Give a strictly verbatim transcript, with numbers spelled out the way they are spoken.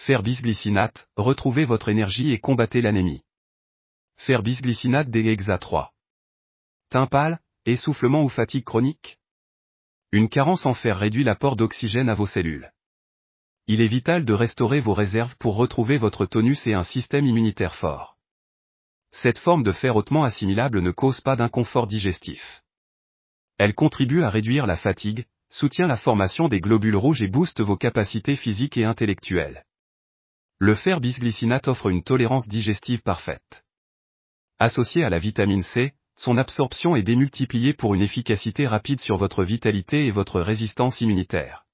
Fer-bisglycinate, retrouvez votre énergie et combattez l'anémie. Fer-bisglycinate D hexa trois. Teint pâle, essoufflement ou fatigue chronique? Une carence en fer réduit l'apport d'oxygène à vos cellules. Il est vital de restaurer vos réserves pour retrouver votre tonus et un système immunitaire fort. Cette forme de fer hautement assimilable ne cause pas d'inconfort digestif. Elle contribue à réduire la fatigue, soutient la formation des globules rouges et booste vos capacités physiques et intellectuelles. Le fer-bisglycinate offre une tolérance digestive parfaite. Associé à la vitamine C, son absorption est démultipliée pour une efficacité rapide sur votre vitalité et votre résistance immunitaire.